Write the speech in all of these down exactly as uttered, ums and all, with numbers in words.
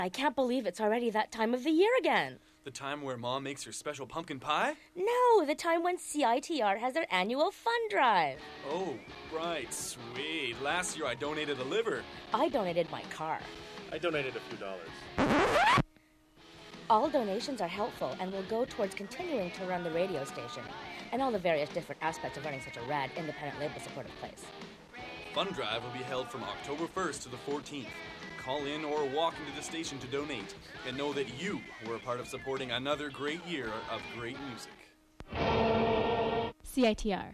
I can't believe it's already that time of the year again. The time where Mom makes her special pumpkin pie? No, the time when C I T R has their annual fun drive. Oh, right, sweet. Last year I donated a liver. I donated my car. I donated a few dollars. All donations are helpful and will go towards continuing to run the radio station and all the various different aspects of running such a rad, independent, label-supported place. Fun drive will be held from October first to the fourteenth. Call in or walk into the station to donate, and know that you were a part of supporting another great year of great music. C I T R.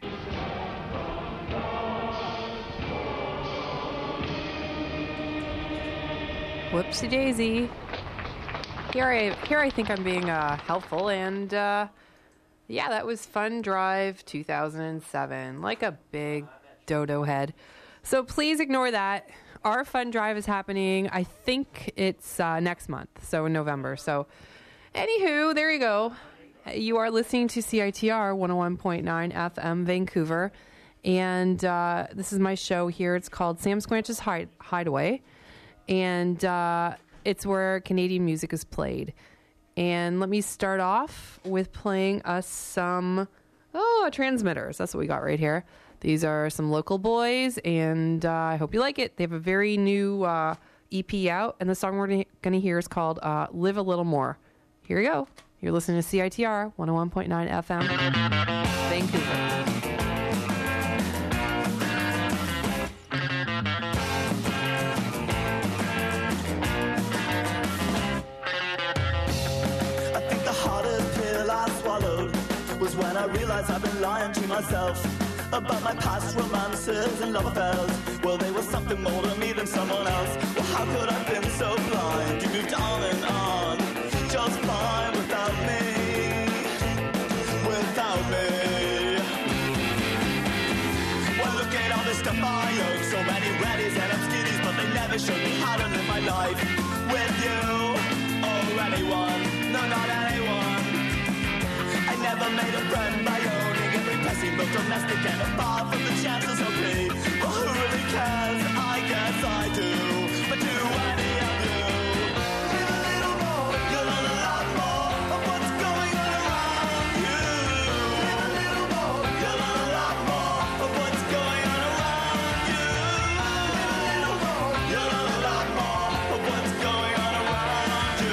Whoopsie daisy. Here I, here I think I'm being uh, helpful, and uh, yeah, that was Fun Drive two thousand seven, like a big dodo head. So please ignore that. Our Fun Drive is happening, I think it's uh, next month, so in November. So anywho, there you go. You are listening to C I T R one oh one point nine F M Vancouver, and uh, this is my show here. It's called Sam Squanch's Hide- Hideaway, and uh, it's where Canadian music is played. And let me start off with playing us some, oh, Transmitters. That's what we got right here. These are some local boys, and uh, I hope you like it. They have a very new uh, E P out, and the song we're going to hear is called uh, Live a Little More. Here you go. You're listening to C I T R one oh one point nine F M, Vancouver. When I realized I've been lying to myself about my past romances and love affairs. Well, they were something more to me than someone else. Well, how could I have been so blind? You moved on and on, just fine without me, without me. Well, look at all this stuff I own. So many reddies and obscurities, but they never showed me how to live my life with you or anyone. No, not anyone. I never made a friend by owning every passing book domestic and far from the chances of me. Well, who really cares? I guess I do. But do any of you? Live a little more, you'll learn a lot more of what's going on around you. Live a little more, you'll learn a lot more of what's going on around you. Live a little more, you'll learn a lot more of what's going on around you.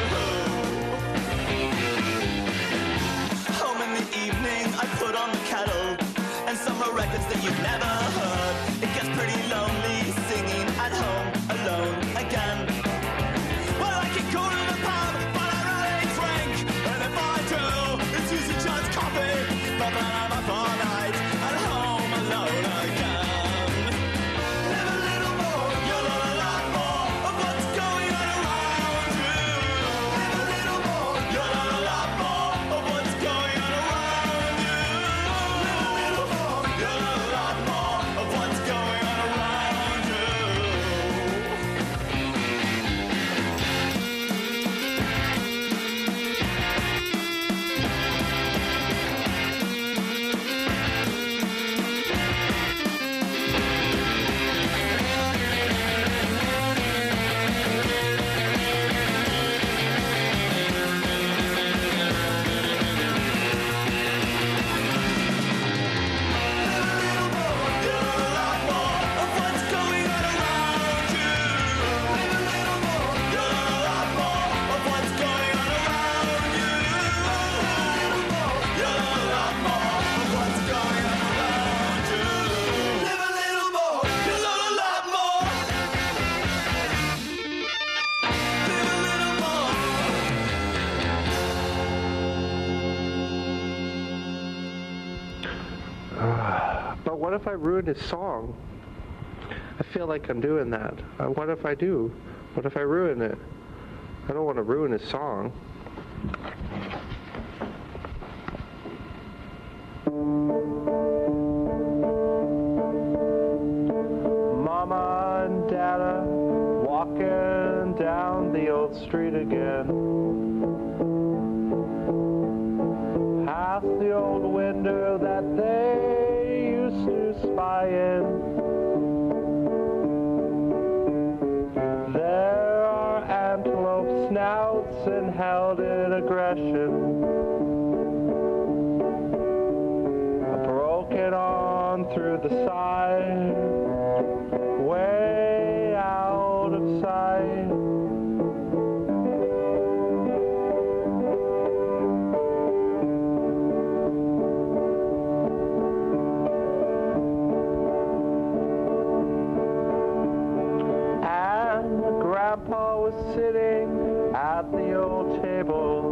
I put on the kettle and some are records that you've never heard. It gets pretty lonely singing at home alone again. Well, I can go to the pub, but I really drink, and if I do, it's usually just coffee. But then I'm up all night at home alone again. Live a little more, you'll learn a lot more of what's going on around you. Live a little more, you'll learn a lot more of what's going on around you. But what if I ruin his song? I feel like I'm doing that. Uh, what if I do? What if I ruin it? I don't want to ruin his song. Mama and Dada walking down the old street again. Past the old window that they used to spy in. There are antlers antelope snouts and held in aggression. I broke it on through the side, way out of sight. Grandpa was sitting at the old table,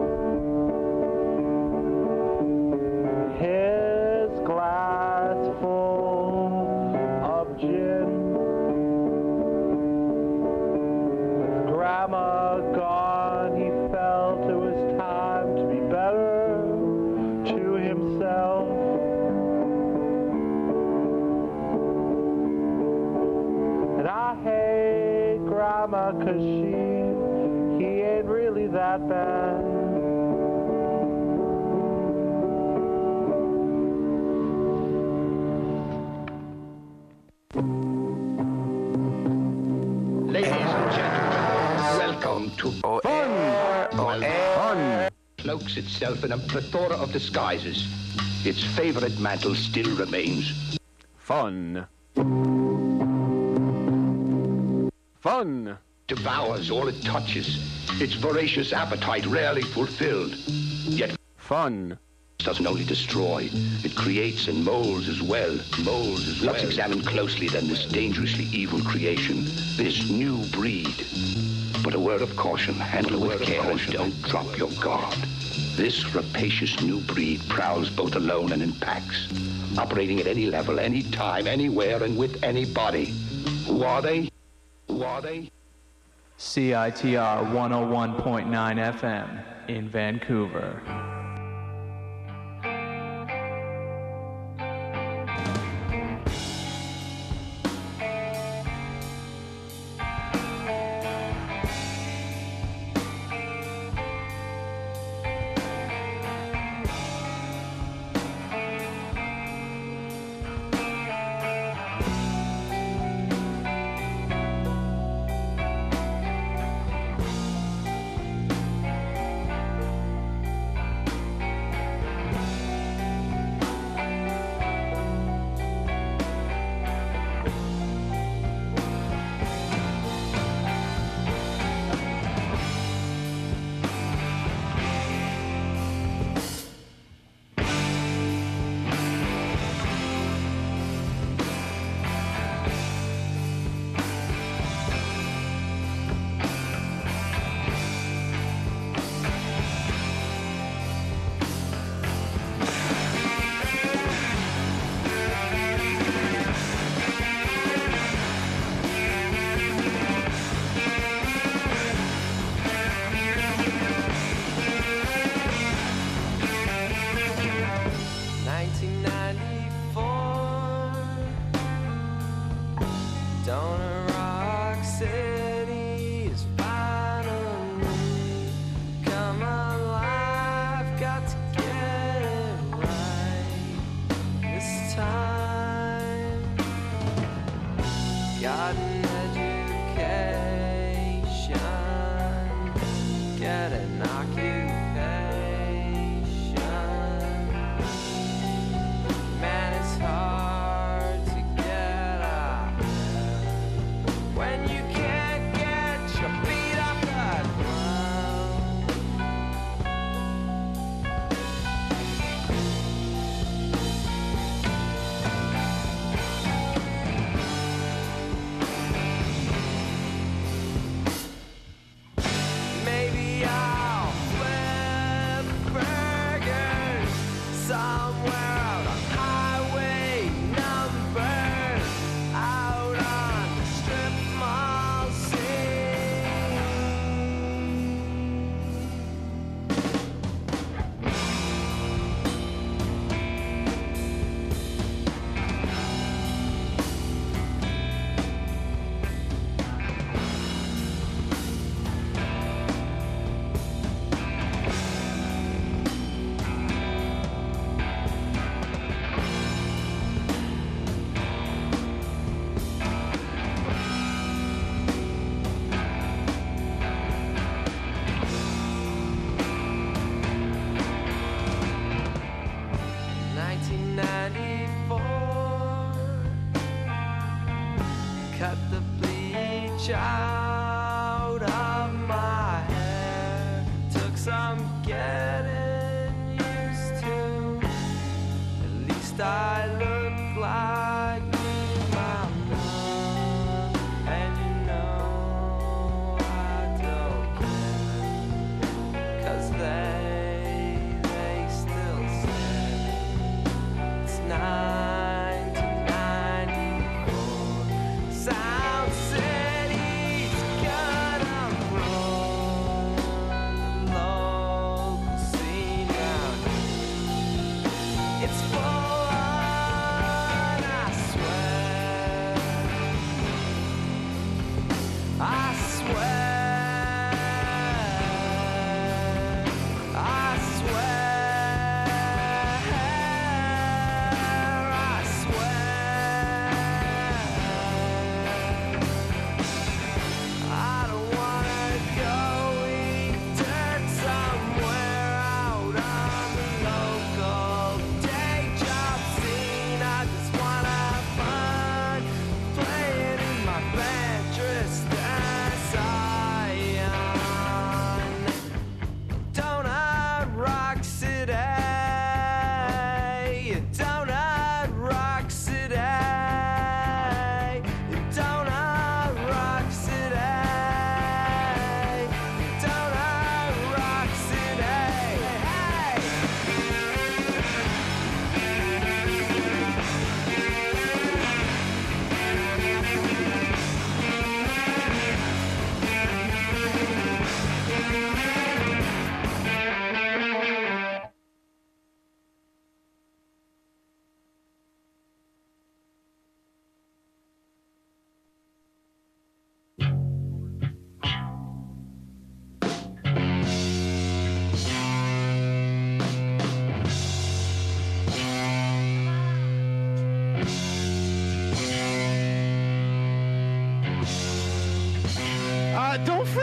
his glass full of gin. With Grandma gone, he felt it was time to be better to himself. And I hate Grandma, 'cause she, he ain't really that bad. Ladies and gentlemen, welcome to Fun! Fun! Fun! Cloaks itself in a plethora of disguises. Its favorite mantle still remains. Fun. Fun. Devours all it touches, its voracious appetite rarely fulfilled. Yet fun doesn't only destroy, it creates and molds as well. Molds as well. Let's examine closely then this dangerously evil creation, this new breed. But a word of caution, handle it with care and don't drop your guard. This rapacious new breed prowls both alone and in packs, operating at any level, any time, anywhere, and with anybody. Who are they? Who are they? C I T R one oh one point nine F M in Vancouver.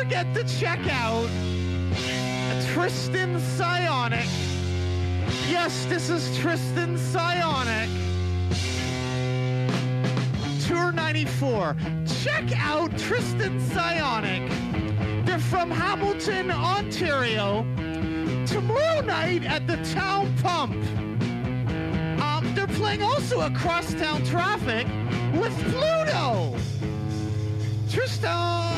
forget to check out Tristan Psionic. Yes, this is Tristan Psionic. Tour ninety-four. Check out Tristan Psionic. They're from Hamilton, Ontario. Tomorrow night at the Town Pump. Um, they're playing also at Crosstown Traffic with Pluto. Tristan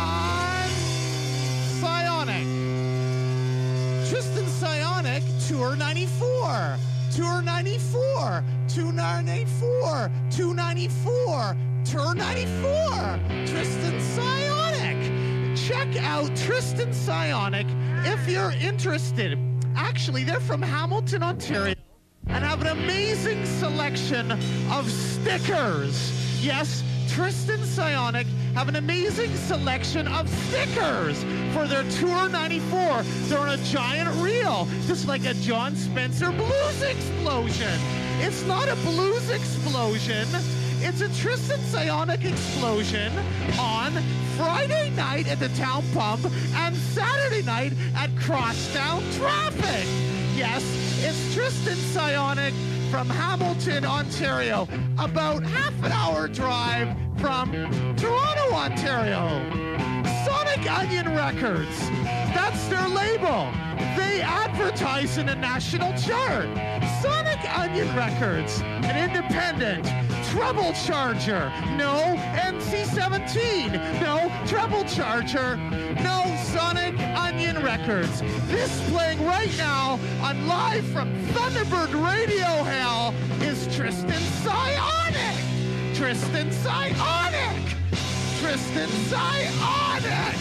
Psionic. Tristan Psionic, Tour ninety-four. Tour ninety-four. Tour ninety-four. Tour ninety-four. Tour ninety-four. Tristan Psionic. Check out Tristan Psionic if you're interested. Actually, they're from Hamilton, Ontario, and have an amazing selection of stickers. Yes, Tristan Psionic have an amazing selection of stickers for their Tour ninety-four. They're on a giant reel, just like a John Spencer blues explosion. It's not a blues explosion. It's a Tristan Psionic explosion on Friday night at the Town Pump and Saturday night at Crosstown Traffic. Yes, it's Tristan Psionic from Hamilton, Ontario, about half an hour drive from Toronto, Ontario. Sonic Onion Records, that's their label. They advertise in a national chart. Sonic Onion Records, an independent treble charger. No N C seventeen. No treble charger. No Sonic Onion Records. This playing right now on Live from Thunderbird Radio Hell is Tristan Psionic. Tristan Psionic. Tristan Psionic.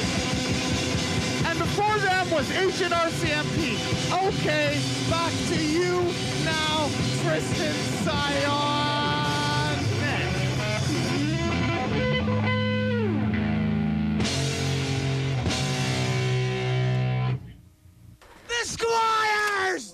And before them was Agent R C M P. Okay, back to you now, Tristan Psionic. The Squires!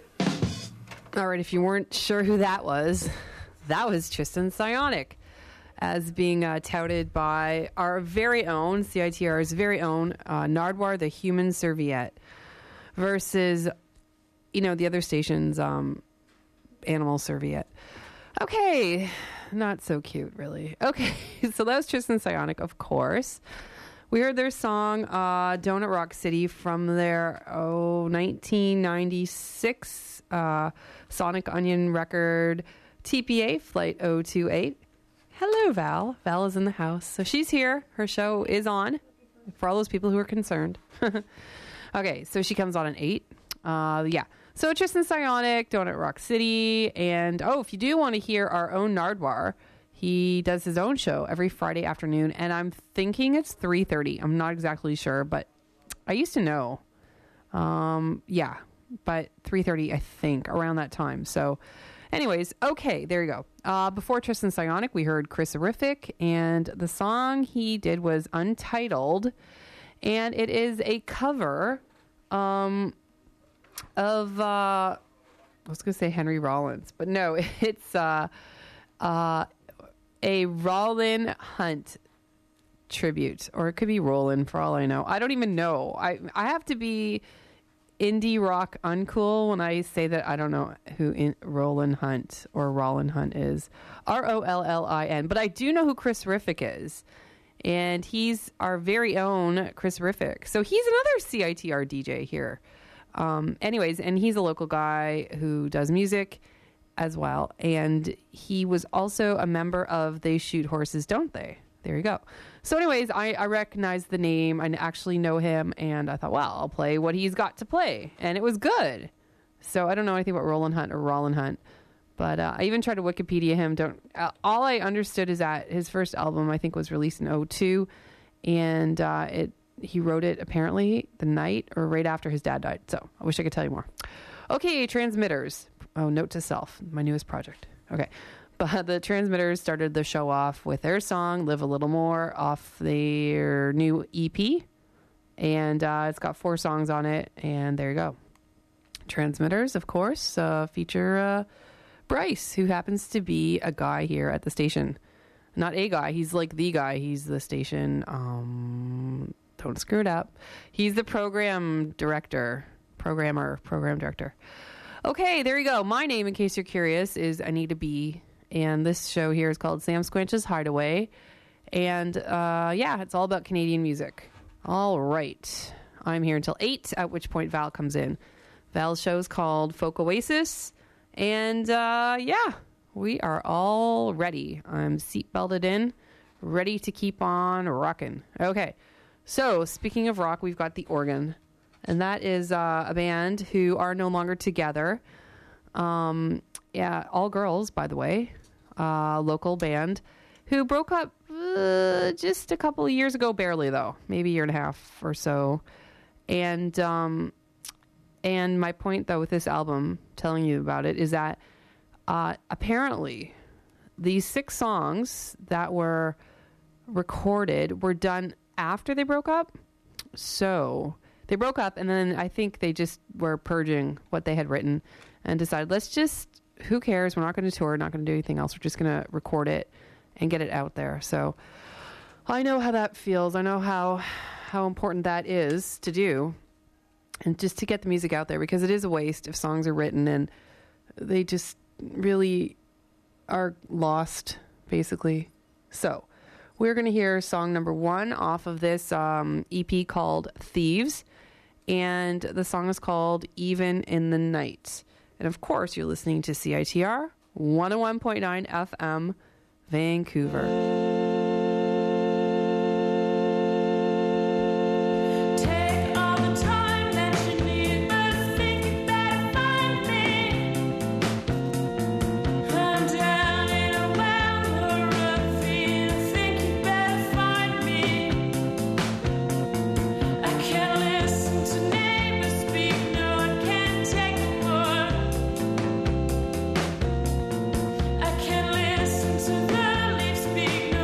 All right, if you weren't sure who that was, that was Tristan Psionic, as being uh, touted by our very own, C I T R's very own, uh, Nardwuar the Human Serviette, versus, you know, the other station's um, Animal Serviette. Okay, not so cute, really. Okay, so that was Tristan Psionic, of course. We heard their song, uh, Donut Rock City, from their, oh, nineteen ninety-six uh, Sonic Onion record, T P A, Flight oh two eight. Hello, Val. Val is in the house. So she's here. Her show is on, for all those people who are concerned. Okay, so she comes on at eight. Uh, yeah. So Tristan Psionic, Donut Rock City. And, oh, if you do want to hear our own Nardwuar, he does his own show every Friday afternoon, and I'm thinking it's three thirty. I'm not exactly sure, but I used to know. Um, yeah, but three thirty, I think, around that time. So anyways, okay, there you go. Uh, before Tristan Psionic, we heard Chris Horrific, and the song he did was Untitled, and it is a cover um, of, uh, I was going to say Henry Rollins, but no, it's... Uh, uh, a Rollin Hunt tribute, or it could be Rollin for all I know. I don't even know. I I have to be indie rock uncool when I say that I don't know who in Rollin Hunt or Rollin Hunt is. R O L L I N. But I do know who Chris Horrific is. And he's our very own Chris Horrific. So he's another C I T R D J here. Um, anyways, and he's a local guy who does music as well, and he was also a member of They Shoot Horses, Don't They? There you go. So anyways, I, I recognize the name. I actually know him, and I thought, well, I'll play what he's got to play, and it was good. So I don't know anything about Rollin Hunt or Rollin Hunt, but uh, I even tried to Wikipedia him. Don't. Uh, all I understood is that his first album, I think, was released in oh two, and uh, it he wrote it apparently the night or right after his dad died. So I wish I could tell you more. Okay, Transmitters. Oh, note to self, my newest project. Okay. But the Transmitters started the show off with their song, Live a Little More, off their new E P. And uh, it's got four songs on it, and there you go. Transmitters, of course, uh, feature uh, Bryce, who happens to be a guy here at the station. Not a guy, he's like the guy. He's the station um, Don't screw it up. He's the program director, programmer, program director. Okay, there you go. My name, in case you're curious, is Anita B. And this show here is called Sam Squinch's Hideaway. And uh, yeah, it's all about Canadian music. All right. I'm here until eight, at which point Val comes in. Val's show is called Folk Oasis. And uh, yeah, we are all ready. I'm seatbelted in, ready to keep on rocking. Okay. So speaking of rock, we've got The Organ. And that is uh, a band who are no longer together. Um, yeah, all girls, by the way. Uh, local band who broke up uh, just a couple of years ago, barely though, maybe a year and a half or so. And um, and my point though with this album, telling you about it, is that uh, apparently these six songs that were recorded were done after they broke up. So they broke up, and then I think they just were purging what they had written and decided, let's just, who cares? We're not going to tour, not going to do anything else. We're just going to record it and get it out there. So I know how that feels. I know how how important that is to do, and just to get the music out there, because it is a waste if songs are written and they just really are lost, basically. So we're going to hear song number one off of this um, E P called Thieves, and the song is called Even in the Night. And of course, you're listening to C I T R one oh one point nine F M, Vancouver. I can't listen to the leaves speak. No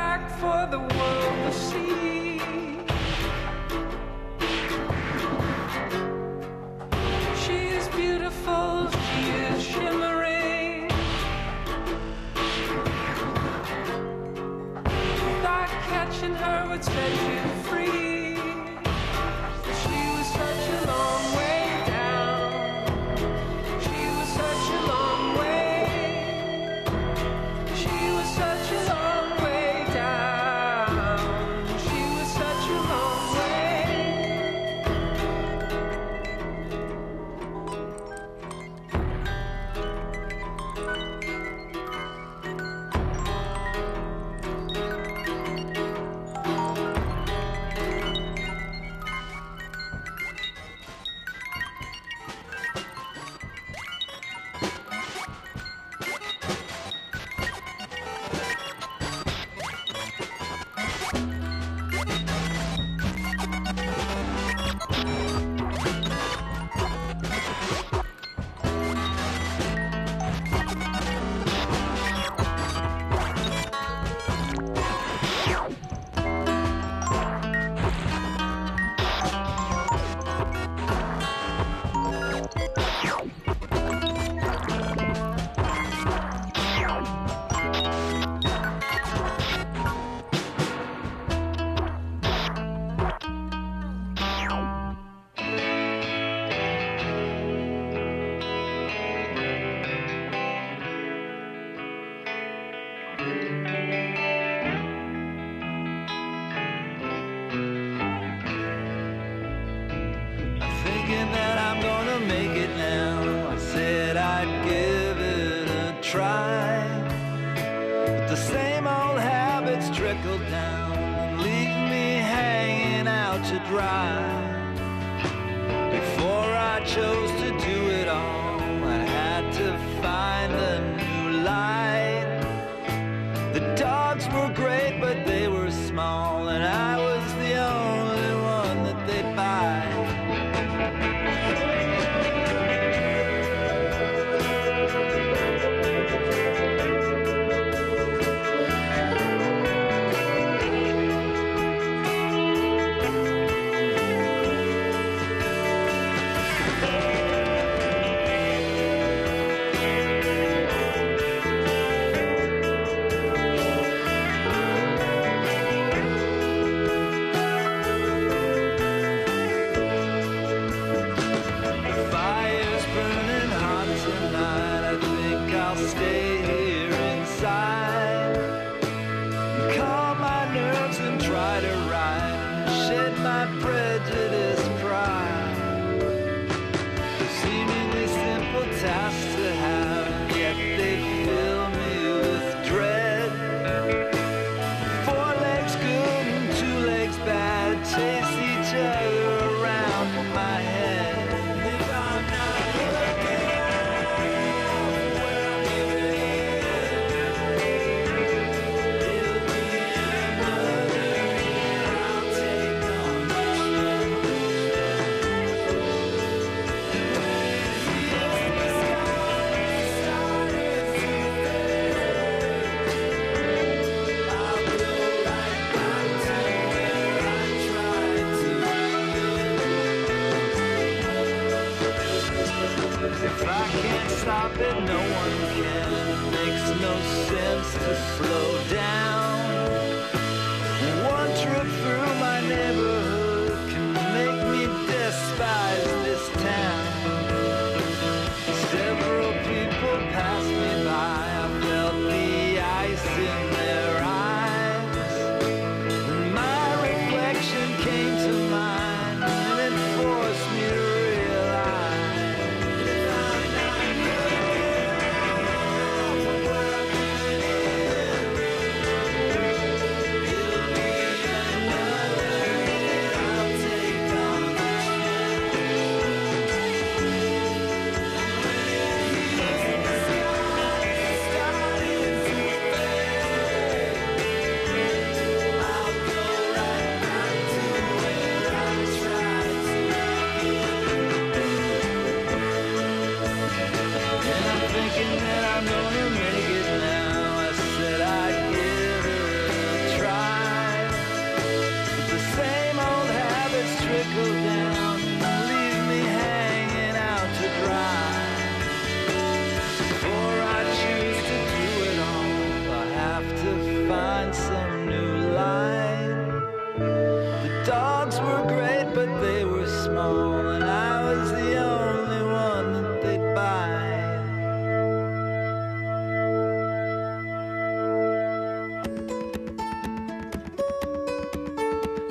back for the world to see. She is beautiful, she is shimmering. Thought catching her would set you free. She was such a long way down. She was such a long way. She was such a long way down. She was such a long way. Thinking that I'm gonna make it now. I said I'd give it a try, but the same old habits trickle down and leave me hanging out to dry. Before I chose to do it all, I had to find a new light. The dogs were great, but they were small, and I was the only one that they'd buy.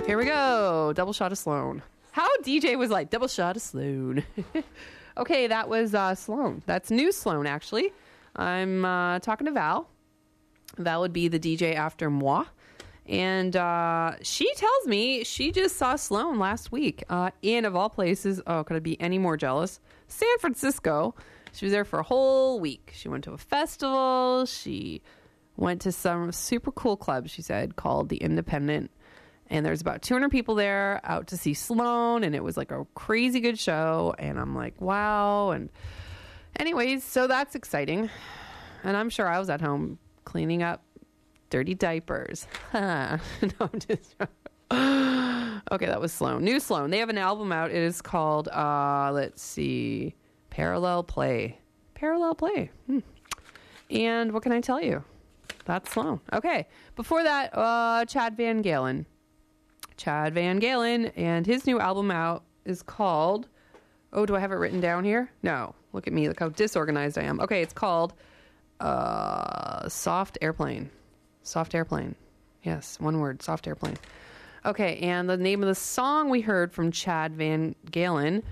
Here we go. Double shot of Sloan. How D J was like, double shot of Sloan. Okay, that was uh, Sloan. That's new Sloan, actually. I'm uh, talking to Val. Val would be the D J after moi. And uh, she tells me she just saw Sloan last week. Uh, in, of all places, oh, could I be any more jealous? San Francisco. She was there for a whole week. She went to a festival. She went to some super cool club, she said, called The Independent. And there's about two hundred people there out to see Sloan. And it was like a crazy good show. And I'm like, wow. And anyways, so that's exciting. And I'm sure I was at home cleaning up dirty diapers. no, I'm just... Okay, that was Sloan. New Sloan. They have an album out. It is called, uh, let's see, Parallel Play. Parallel Play. Hmm. And what can I tell you? That's Sloan. Okay. Before that, uh, Chad Van Galen. Chad Van Galen, and his new album out is called, oh, do I have it written down here? No. Look at me. Look how disorganized I am. Okay, it's called uh, Soft Airplane. Soft Airplane. Yes, one word, Soft Airplane. Okay, and the name of the song we heard from Chad Van Galen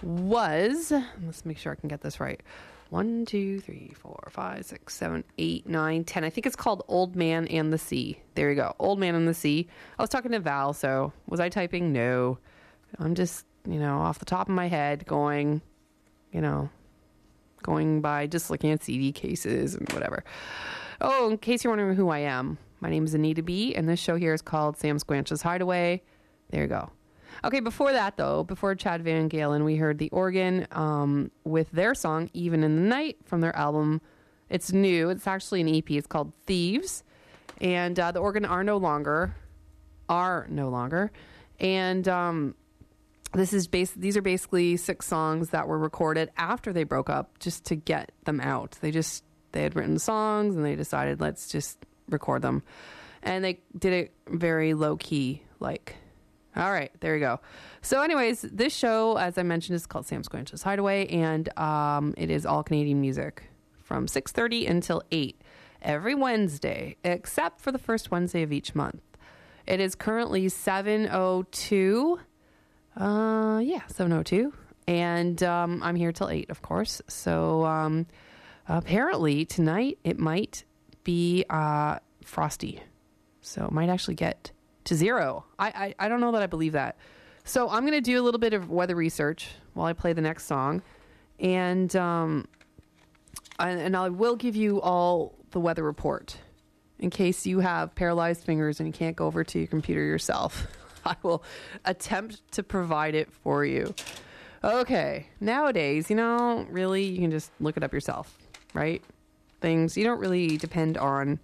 was, let's make sure I can get this right. One, two, three, four, five, six, seven, eight, nine, ten. I think it's called Old Man and the Sea. There you go. Old Man and the Sea. I was talking to Val, so was I typing? No. I'm just, you know, off the top of my head going, you know, going by just looking at C D cases and whatever. Oh, in case you're wondering who I am, my name is Anita B, and this show here is called Sam Squanch's Hideaway. There you go. Okay, before that, though, before Chad Van Galen, we heard the organ um, with their song, Even in the Night, from their album. It's new. It's actually an E P. It's called Thieves. And uh, the organ are no longer, are no longer. And um, this is bas- these are basically six songs that were recorded after they broke up just to get them out. They just, they had written songs and they decided, let's just record them. And they did it very low-key, like... All right, there you go. So anyways, this show, as I mentioned, is called Sam Squanch's Hideaway, and um, it is all Canadian music from six thirty until eight every Wednesday, except for the first Wednesday of each month. It is currently seven oh two. Uh, yeah, seven oh two. And um, I'm here till eight, of course. So um, apparently tonight it might be uh, frosty. So it might actually get... to zero. I, I, I don't know that I believe that. So I'm going to do a little bit of weather research while I play the next song. And, um, I, and I will give you all the weather report in case you have paralyzed fingers and you can't go over to your computer yourself. I will attempt to provide it for you. Okay. Nowadays, you know, really, you can just look it up yourself, right? Things, you don't really depend on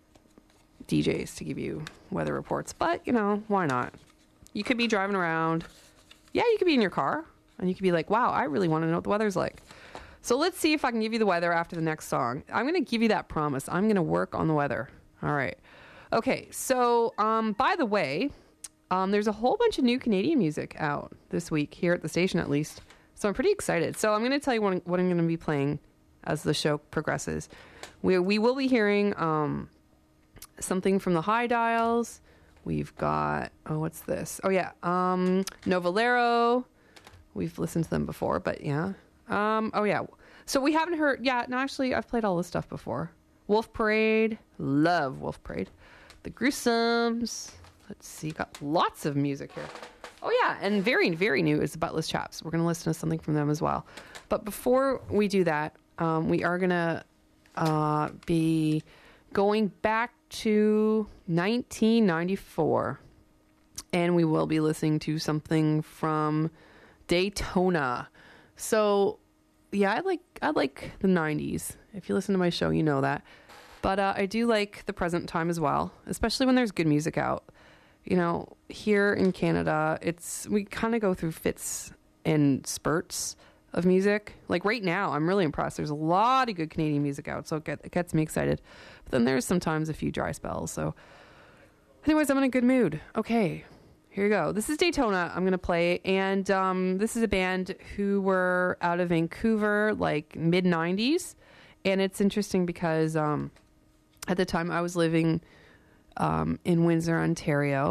D Js to give you weather reports, but you know, why not? You could be driving around. Yeah, you could be in your car and you could be like, wow, I really want to know what the weather's like. So let's see if I can give you the weather after the next song. I'm going to give you that promise. I'm going to work on the weather. All right. Okay. So, um, by the way, um, there's a whole bunch of new Canadian music out this week here at the station, at least. So I'm pretty excited. So I'm going to tell you what, what I'm going to be playing as the show progresses. We, we will be hearing, um, something from the High Dials. We've got, oh, what's this? Oh, yeah. Um, Novalero. We've listened to them before, but yeah. Um, oh, yeah. So we haven't heard, yeah, no, actually, I've played all this stuff before. Wolf Parade. Love Wolf Parade. The Gruesomes. Let's see. Got lots of music here. Oh, yeah. And very, very new is the Buttless Chaps. We're going to listen to something from them as well. But before we do that, um, we are going to uh, be going back to nineteen ninety-four, and we will be listening to something from Daytona. So yeah, I like I like the nineties. If you listen to my show, you know that. But uh, I do like the present time as well, especially when there's good music out. You know, here in Canada, it's we kind of go through fits and spurts of music. Like right now, I'm really impressed. There's a lot of good Canadian music out, so it, get, it gets me excited. But then there's sometimes a few dry spells. So anyways, I'm in a good mood. Okay, here you go. This is Daytona I'm going to play. And um, this is a band who were out of Vancouver, like mid nineties. And it's interesting because um, at the time I was living um, in Windsor, Ontario.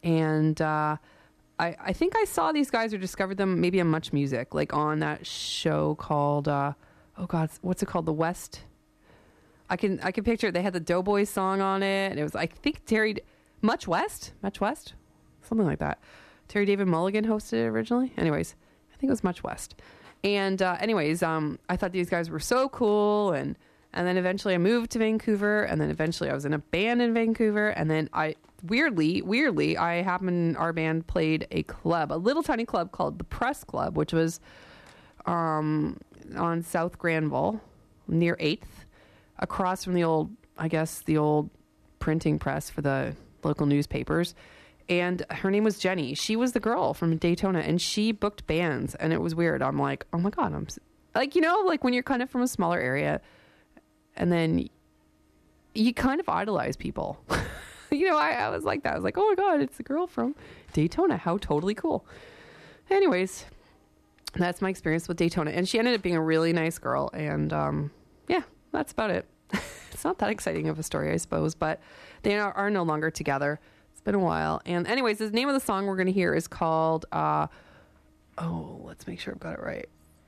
And uh, I, I think I saw these guys or discovered them maybe on Much Music, like on that show called, uh, oh God, what's it called? The West. I can I can picture it. They had the Doughboys song on it. And it was, I think, Terry, Much West? Much West? Something like that. Terry David Mulligan hosted it originally. Anyways, I think it was Much West. And uh, anyways, um, I thought these guys were so cool. And, and then eventually I moved to Vancouver. And then eventually I was in a band in Vancouver. And then I, weirdly, weirdly, I happened, our band played a club, a little tiny club called the Press Club, which was um, on South Granville near eighth, across from the old, I guess, the old printing press for the local newspapers. And her name was Jenny. She was the girl from Daytona, and she booked bands, and it was weird. I'm like, oh my God, I'm like, you know, like when you're kind of from a smaller area, and then you kind of idolize people. You know, I, I was like that. I was like, oh my God, it's the girl from Daytona. How totally cool. Anyways, that's my experience with Daytona. And she ended up being a really nice girl. And um, yeah, that's about it. It's not that exciting of a story, I suppose, but they are, are no longer together. It's been a while. And anyways, the name of the song we're going to hear is called, uh, oh, let's make sure I've got it right.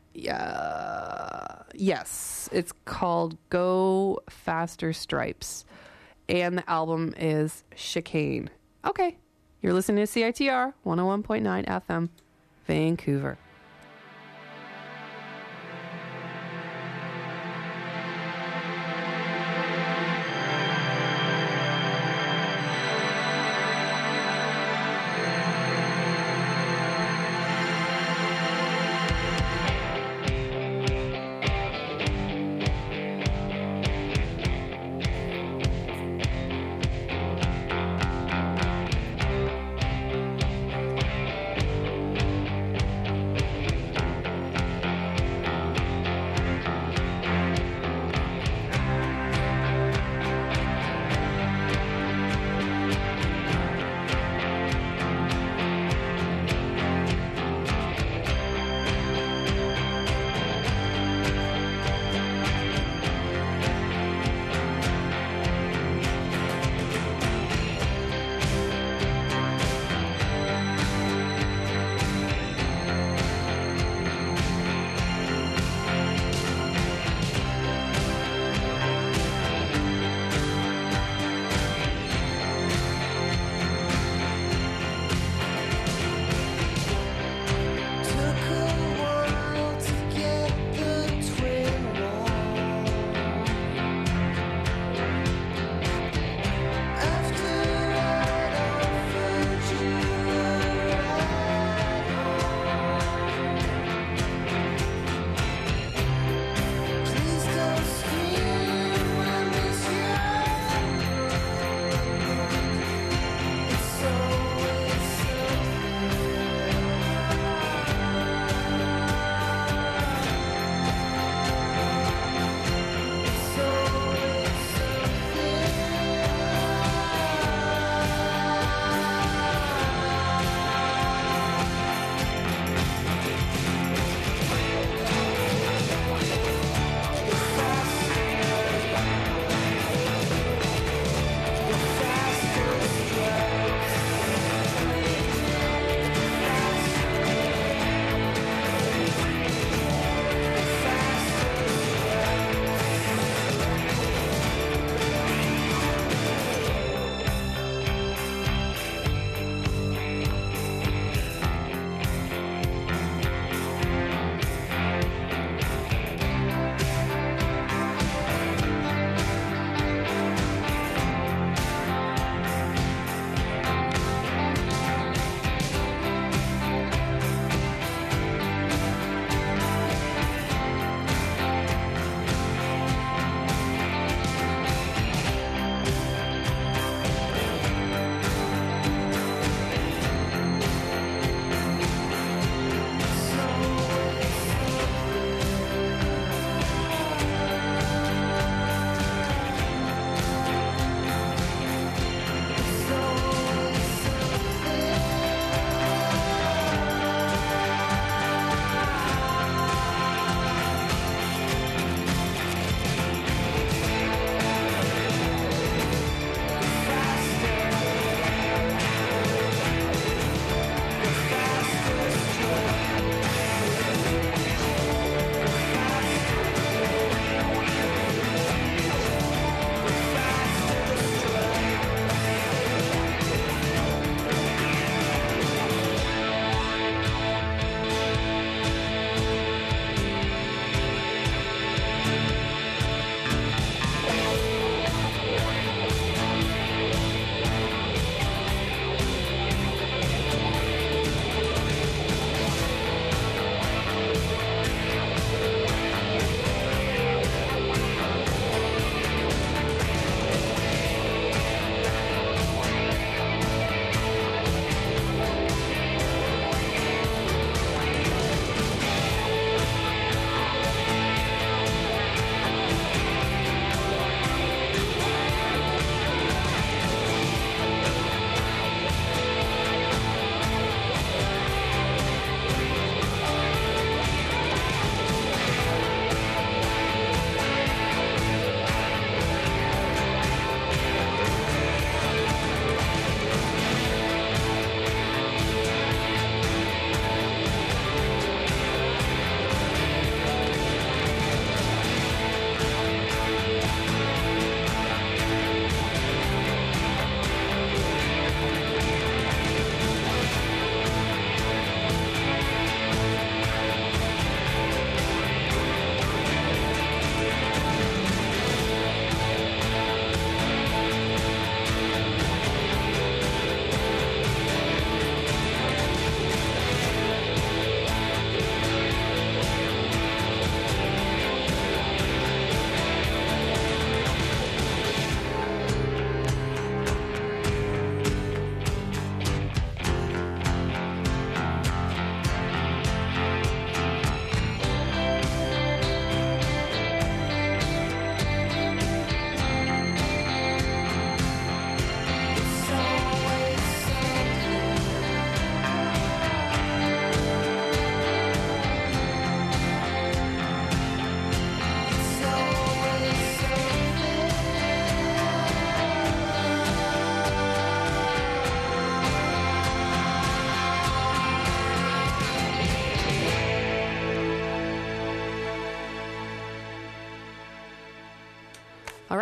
Yeah. Yes. It's called Go Faster Stripes. And the album is Chicane. Okay. You're listening to C I T R one oh one point nine F M, Vancouver. Thank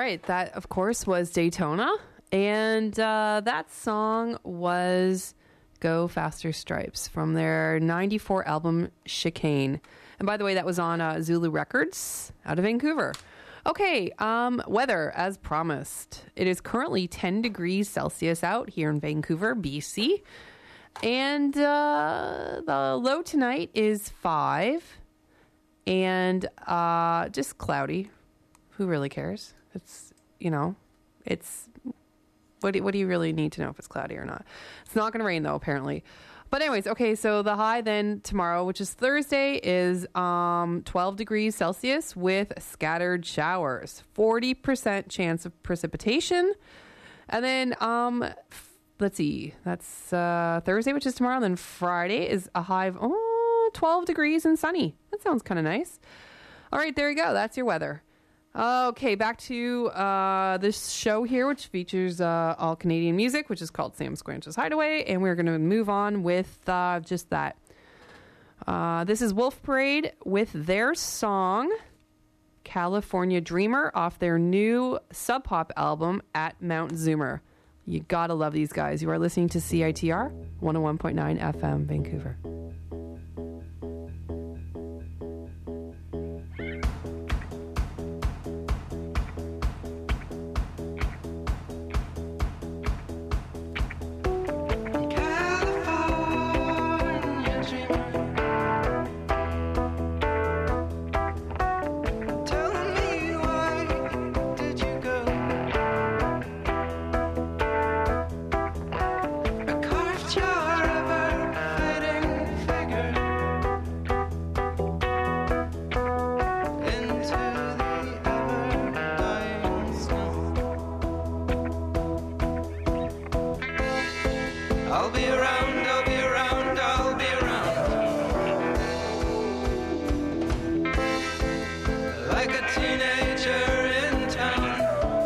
right. That, of course, was Daytona. And uh, that song was Go Faster Stripes from their ninety-four album Chicane. And by the way, that was on uh, Zulu Records out of Vancouver. Okay, um, weather, as promised. It is currently ten degrees Celsius out here in Vancouver, B C. And uh, the low tonight is five. And uh, just cloudy. Who really cares? It's, you know, it's... What do, what do you really need to know if it's cloudy or not? It's not going to rain, though, apparently. But anyways, okay, so the high then tomorrow, which is Thursday, is um, twelve degrees Celsius with scattered showers. forty percent chance of precipitation. And then, um, f- let's see, that's uh, Thursday, which is tomorrow. And then Friday is a high of oh, twelve degrees and sunny. That sounds kind of nice. All right, there you go. That's your weather. Okay, back to uh, this show here, which features uh, all Canadian music, which is called Sam Squanch's Hideaway, and we're going to move on with uh, just that. Uh, this is Wolf Parade with their song, California Dreamer, off their new Sub Pop album, At Mount Zoomer. You gotta love these guys. You are listening to C I T R, one oh one point nine F M, Vancouver. I'll be around, I'll be around, I'll be around. Like a teenager in town,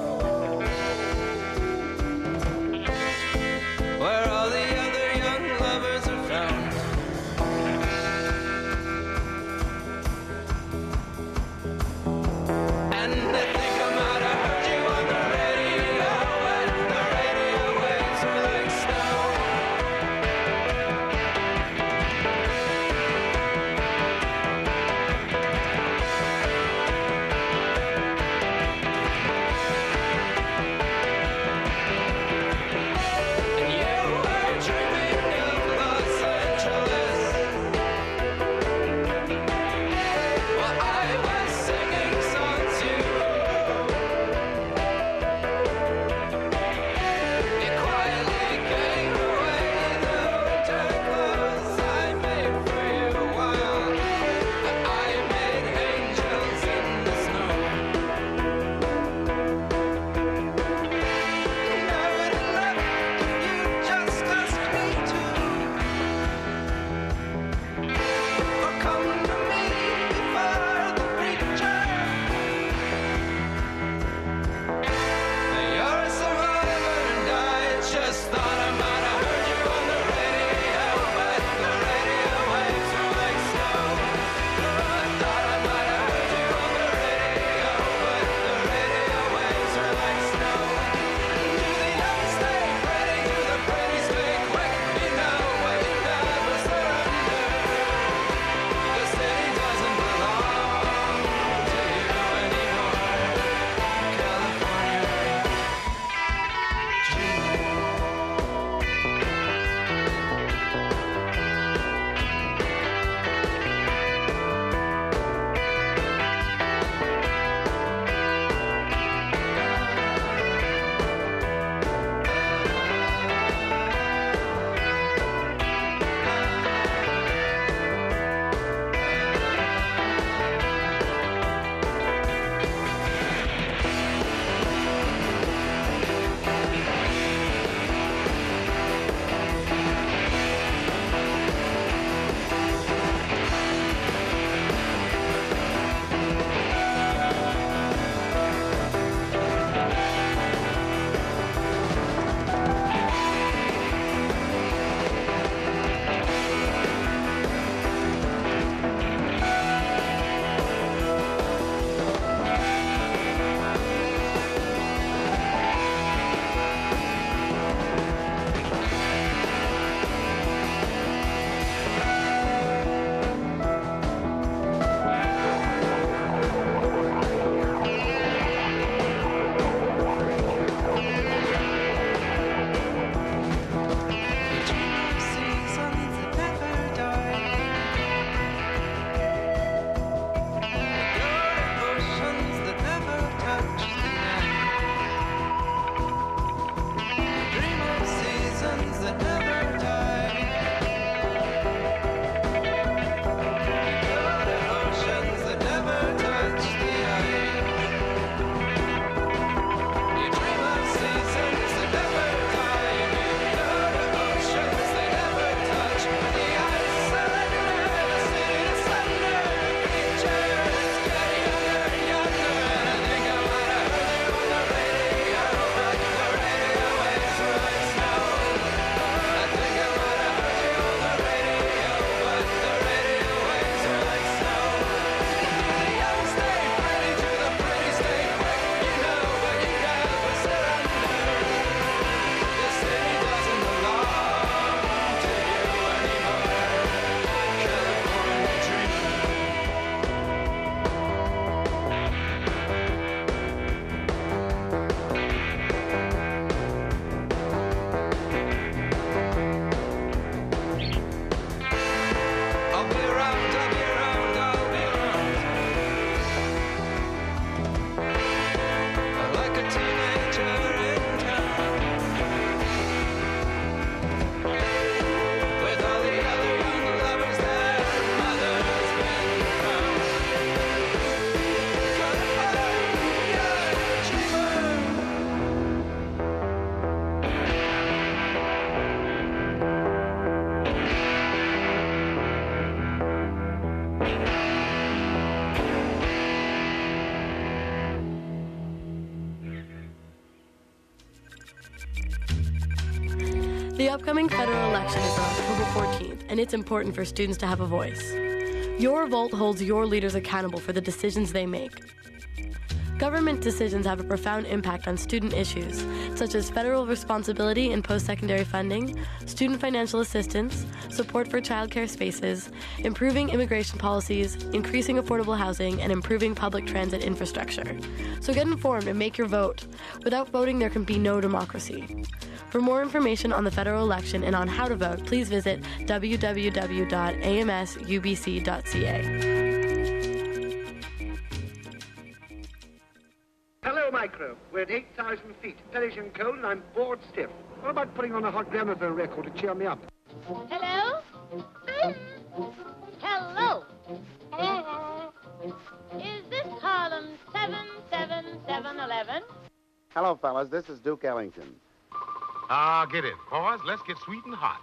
where all the other young lovers are found. And they think I might have heard you on the radio, and the radio waves were like snow. upcoming federal election is on October fourteenth, and it's important for students to have a voice. Your vote holds your leaders accountable for the decisions they make. Government decisions have a profound impact on student issues, such as federal responsibility in post-secondary funding, student financial assistance, support for childcare spaces, improving immigration policies, increasing affordable housing, and improving public transit infrastructure. So get informed and make your vote. Without voting, there can be no democracy. For more information on the federal election and on how to vote, please visit w w w dot a m s u b c dot c a. Hello, Micro. We're at eight thousand feet. Perishing cold and I'm bored stiff. What about putting on a hot gramophone record to cheer me up? Hello? Hello? Is this column seven seven seven eleven? Hello, fellas. This is Duke Ellington. Ah, get in. Pause. Let's get sweet and hot.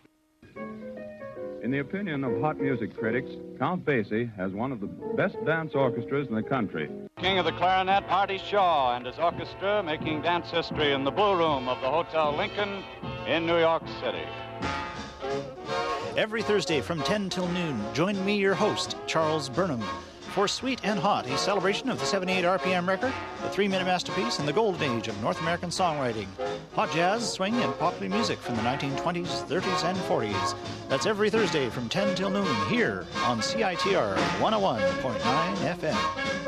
In the opinion of hot music critics, Count Basie has one of the best dance orchestras in the country. King of the clarinet, Artie Shaw, and his orchestra making dance history in the Blue Room of the Hotel Lincoln in New York City. Every Thursday from ten till noon, join me, your host, Charles Burnham, for Sweet and Hot, a celebration of the seventy-eight R P M record, the three-minute masterpiece in the golden age of North American songwriting. Hot jazz, swing, and popular music from the nineteen twenties, thirties, and forties. That's every Thursday from ten till noon here on C I T R one oh one point nine F M.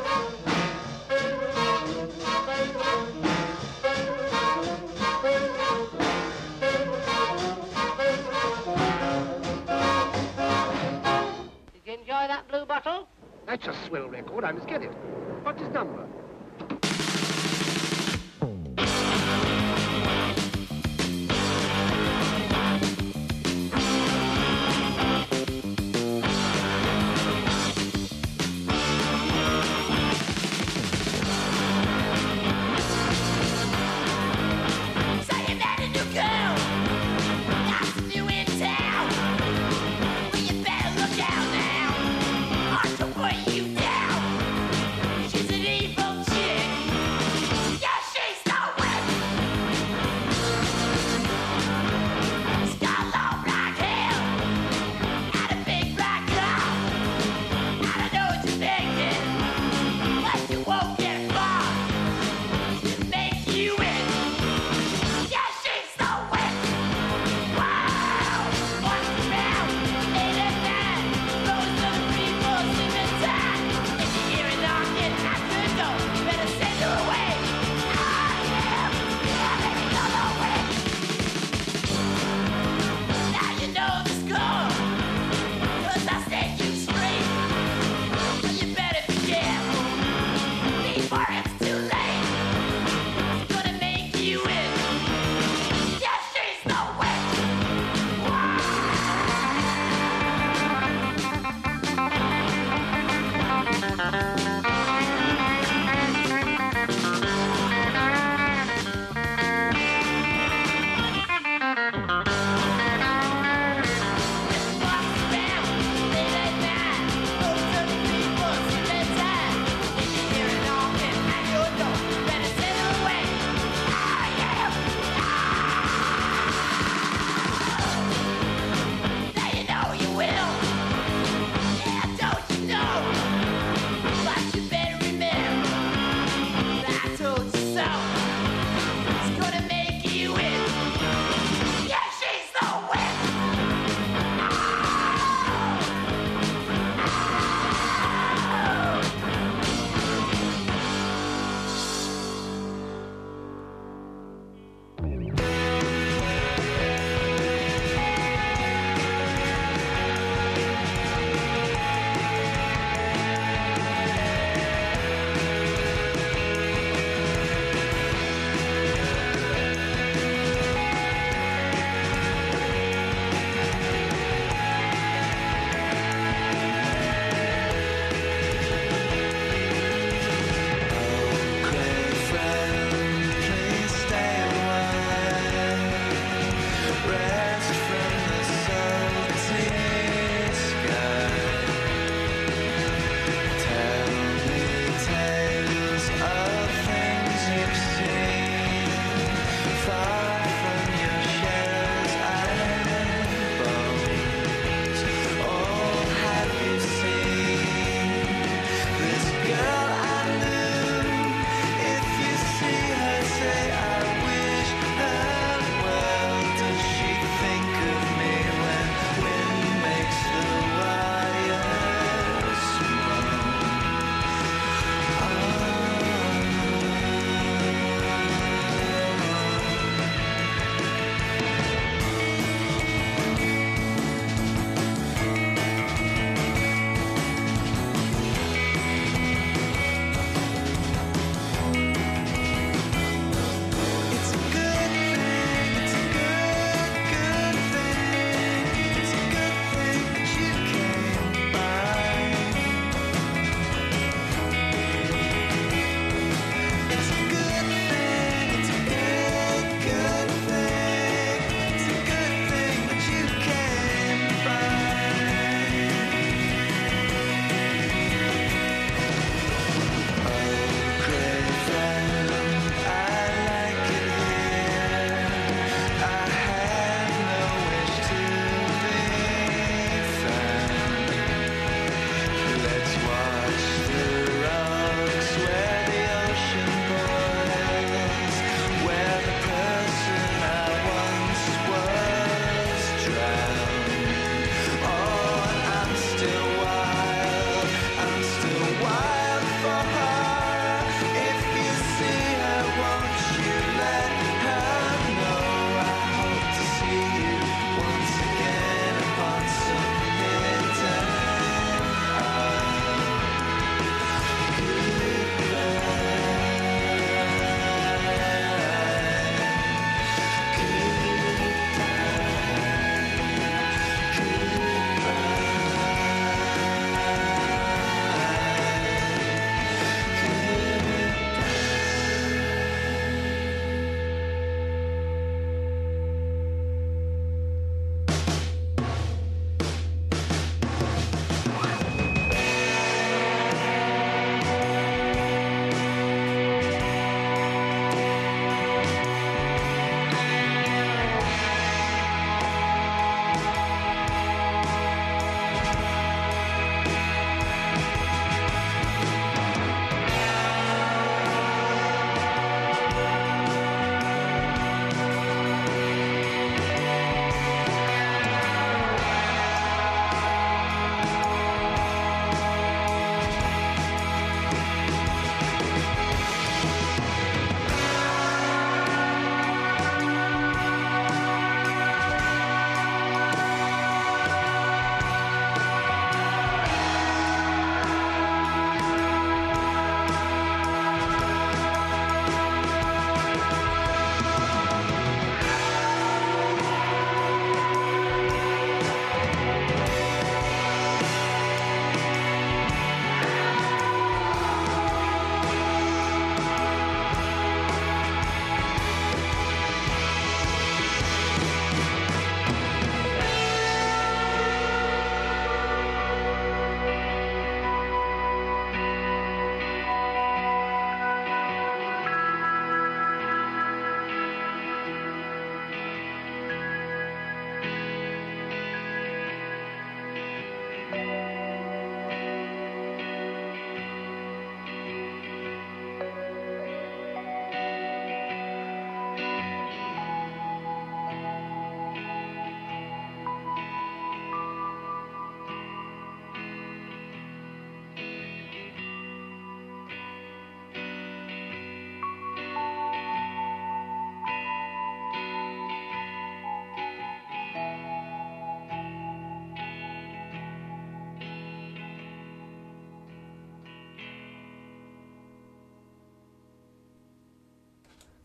Did you enjoy that blue bottle? That's a swell record. I must get it. What's his number? You down. She's an evil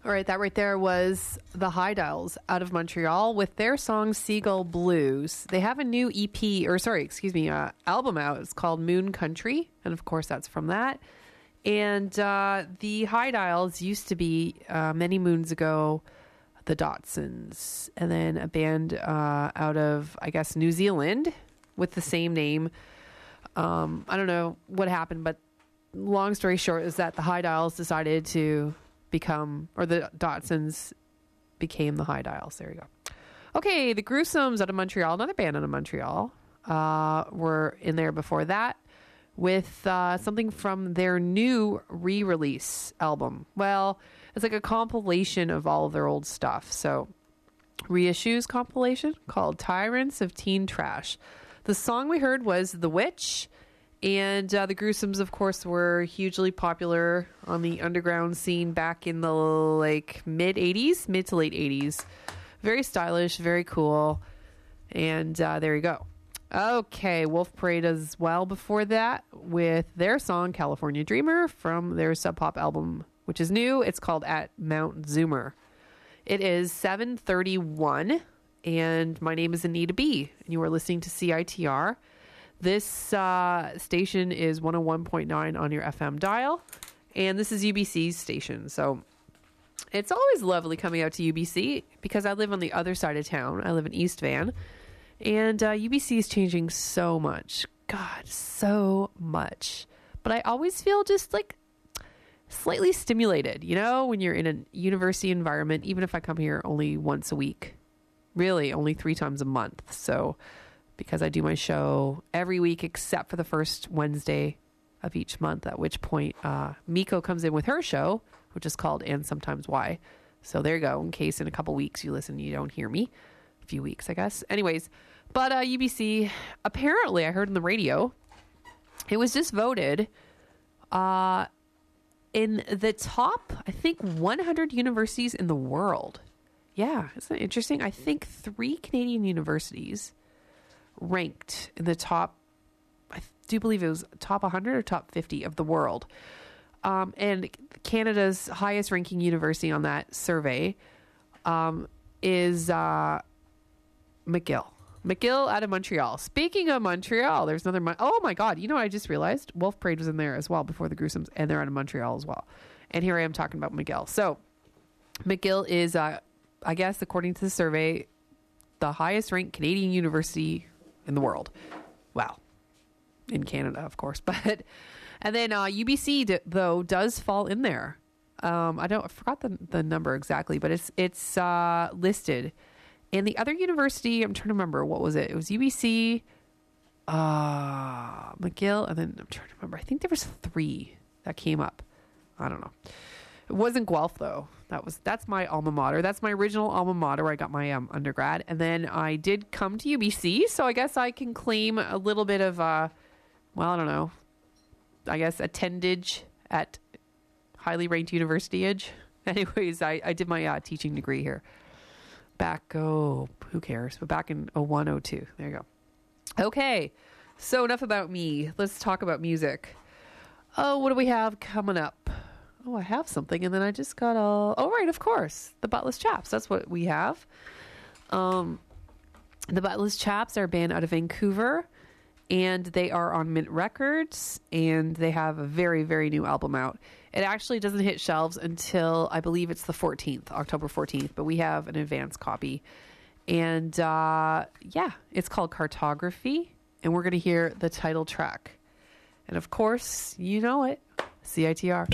All right, that right there was the High Dials out of Montreal with their song Seagull Blues. They have a new E P, or sorry, excuse me, uh, album out. It's called Moon Country, and of course that's from that. And uh, the High Dials used to be, uh, many moons ago, the Dotsons, and then a band uh, out of, I guess, New Zealand with the same name. Um, I don't know what happened, but long story short is that the High Dials decided to become, or the Dotsons became the High Dials. There you go. Okay, the Gruesomes out of Montreal, another band out of Montreal, uh, were in there before that with uh, something from their new re-release album. Well, it's like a compilation of all of their old stuff. So, reissues compilation called Tyrants of Teen Trash. The song we heard was The Witch. And uh, the Gruesomes, of course, were hugely popular on the underground scene back in the like mid eighties, mid to late eighties. Very stylish, very cool. And uh, there you go. Okay, Wolf Parade as well before that with their song California Dreamer from their Sub Pop album, which is new. It's called At Mount Zoomer. It is seven thirty-one, and my name is Anita B., and you are listening to C I T R. This uh, station is one oh one point nine on your F M dial, and this is U B C's station. So it's always lovely coming out to U B C because I live on the other side of town. I live in East Van, and uh, U B C is changing so much. God, so much. But I always feel just like slightly stimulated, you know, when you're in a university environment, even if I come here only once a week, really only three times a month. So because I do my show every week except for the first Wednesday of each month, at which point uh, Miko comes in with her show, which is called And Sometimes Why. So there you go, in case in a couple weeks you listen and you don't hear me. A few weeks, I guess. Anyways, but uh, U B C, apparently I heard on the radio, it was just voted uh, in the top, I think, one hundred universities in the world. Yeah, isn't that interesting? I think three Canadian universities ranked in the top, I do believe it was top one hundred or top fifty of the world. Um, and Canada's highest ranking university on that survey um, is uh, McGill. McGill out of Montreal. Speaking of Montreal, there's another... Mon- oh my God, you know what I just realized? Wolf Parade was in there as well before the Gruesomes, and they're out of Montreal as well. And here I am talking about McGill. So McGill is, uh, I guess, according to the survey, the highest ranked Canadian university in the world. Wow. In Canada, of course. But and then uh, U B C, d- though, does fall in there. Um, I don't I forgot the the number exactly, but it's it's uh, listed. And the other university, I'm trying to remember, what was it? It was U B C, uh, McGill, and then I'm trying to remember. I think there was three that came up. I don't know. It wasn't Guelph, though. That was that's my alma mater. That's my original alma mater where I got my um, undergrad. And then I did come to U B C, so I guess I can claim a little bit of, uh, well, I don't know, I guess attendage at highly ranked university-age. Anyways, I, I did my uh, teaching degree here. Back, oh, who cares? But back in oh one, oh two. There you go. Okay, so enough about me. Let's talk about music. Oh, what do we have coming up? Oh, I have something, and then I just got all... Oh, right, of course. The Buttless Chaps. That's what we have. Um, the Buttless Chaps are a band out of Vancouver, and they are on Mint Records, and they have a very, very new album out. It actually doesn't hit shelves until, I believe it's the fourteenth, October fourteenth, but we have an advance copy. And, uh, yeah, it's called Cartography, and we're going to hear the title track. And, of course, you know it, C I T R.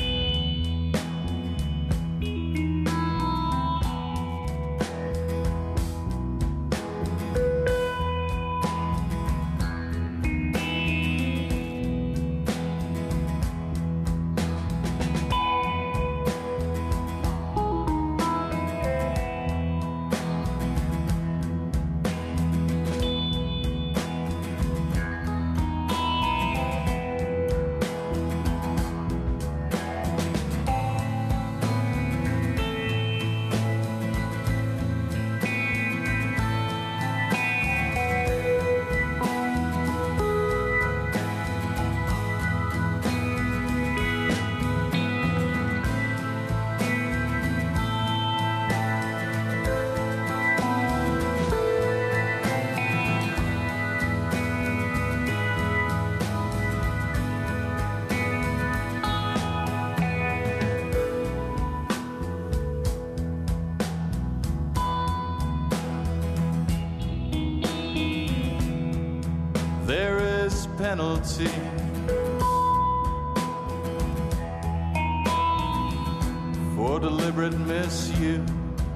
there is penalty. For deliberate misuse.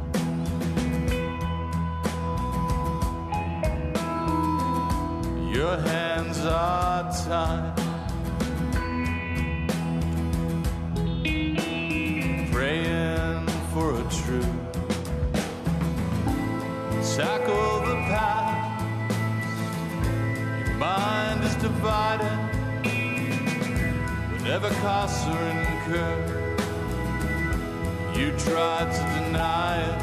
Your hands are tied, praying for a truth. Tackle the past, your mind is divided, whatever costs are incurred. You tried to deny it.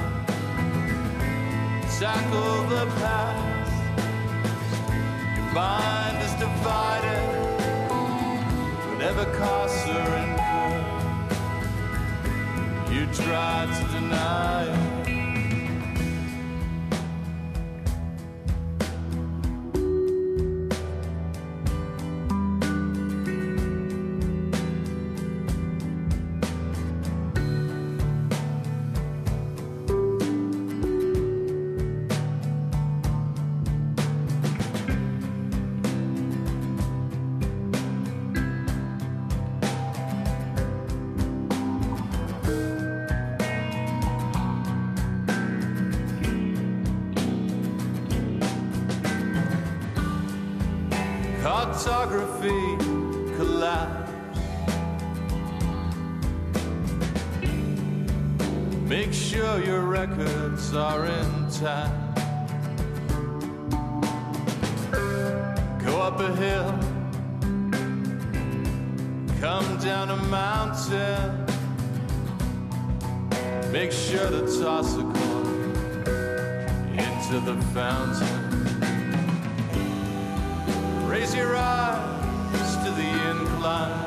Tackle the past. Your mind is divided. Whatever costs are incurred. You tried to deny it. Cartography collapse. Make sure your records are intact. Go up a hill, come down a mountain. Make sure to toss a coin into the fountain. Raise your eyes to the incline.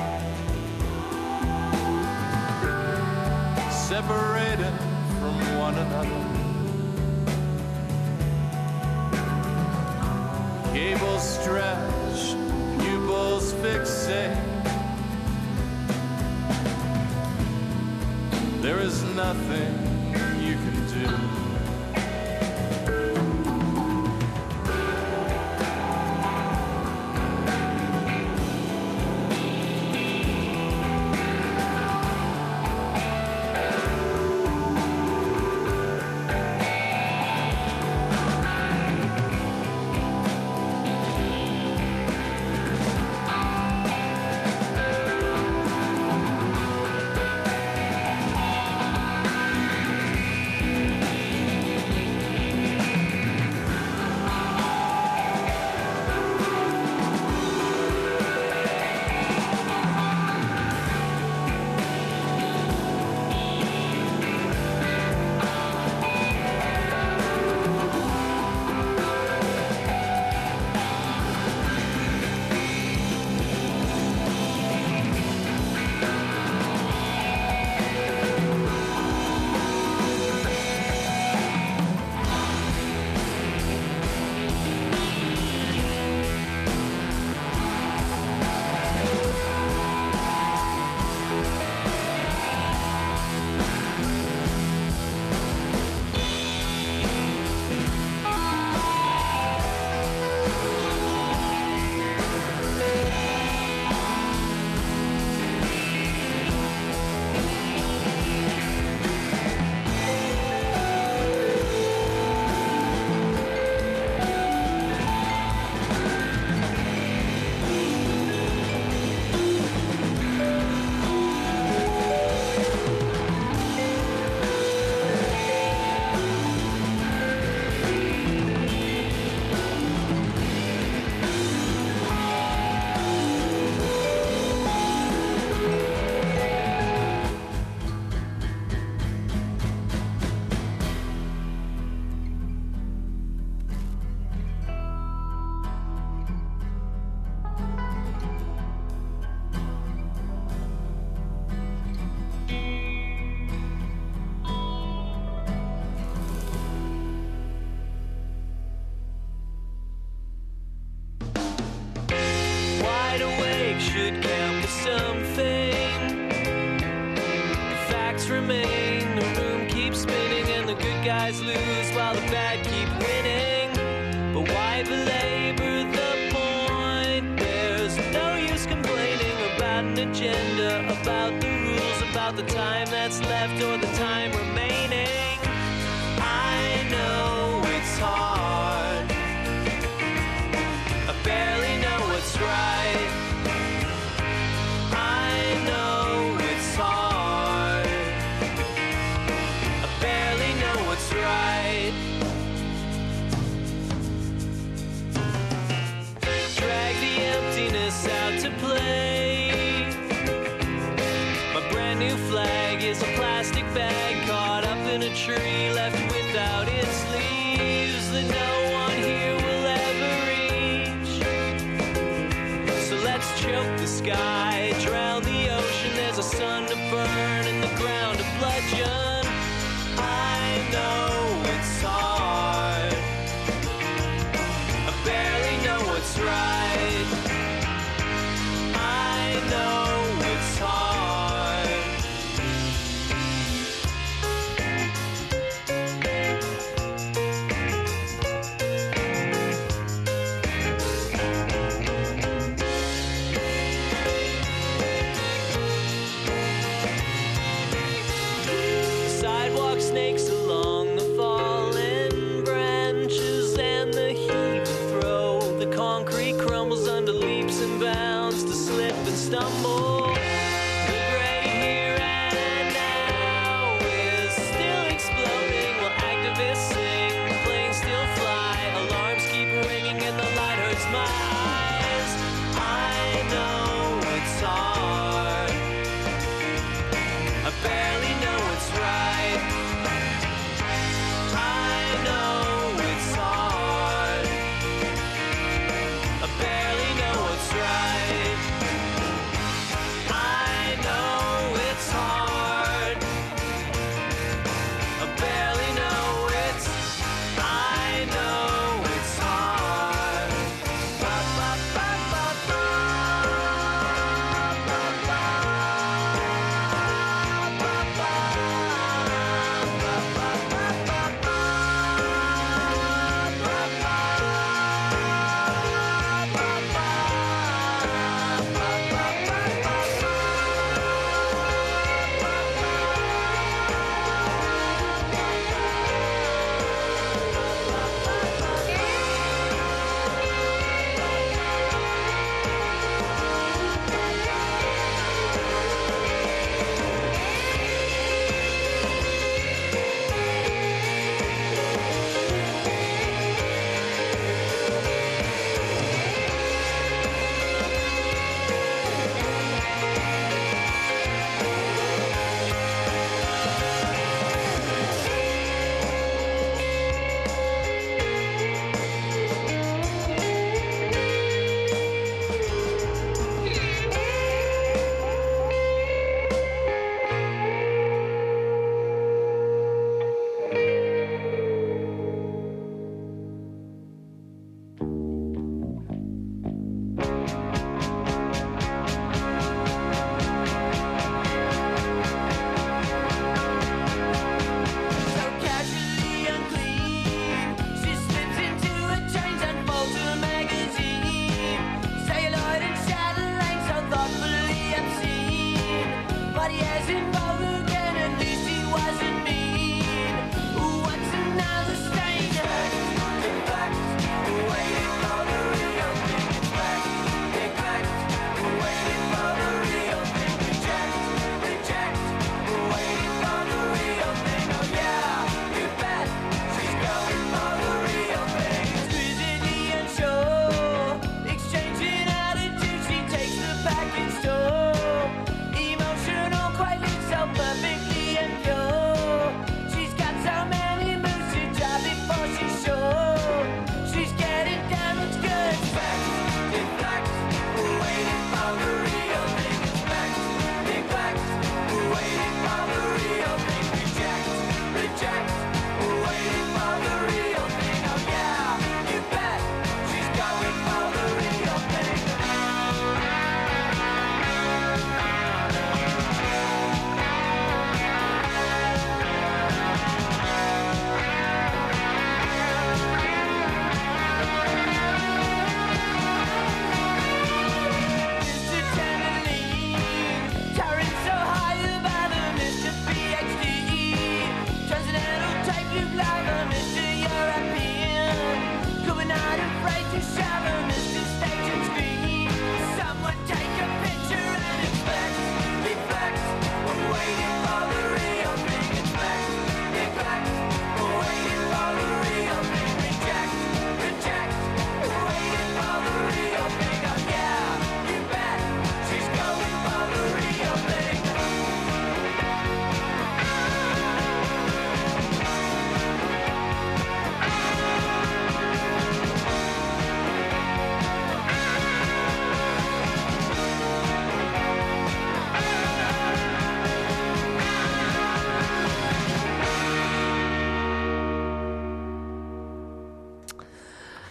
Separated from one another. Cables stretch, pupils fixate. There is nothing you can do. should count for something. The facts remain, the room keeps spinning, and the good guys lose while the bad keep winning. But why belabor the about the rules, about the time that's left or the time remaining. I know it's hard. I barely know what's right. I know it's hard. I barely know what's right. Drag the emptiness out to play. My brand new flag is a plastic bag caught up in a tree, left without its leaves that no one here will ever reach. So let's choke the sky, drown the ocean. There's a sun to burn and the ground to bludgeon. I know it's hard. I barely know what's right. I know it's hard. Sidewalk snakes along the fallen branches and the heave and throw. The concrete crumbles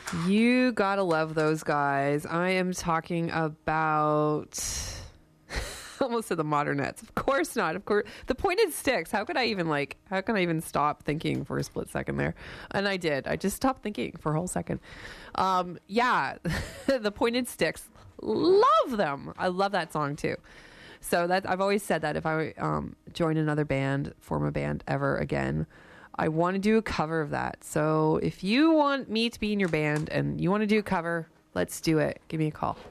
You gotta love those guys. I am talking about... almost said the Modernettes. Of course not. Of course, the Pointed Sticks. How could I even like? How can I even stop thinking for a split second there? And I did. I just stopped thinking for a whole second. Um, yeah, the Pointed Sticks. Love them. I love that song too. So that I've always said that if I um, join another band, form a band ever again, I want to do a cover of that. So if you want me to be in your band and you want to do a cover, let's do it. Give me a call.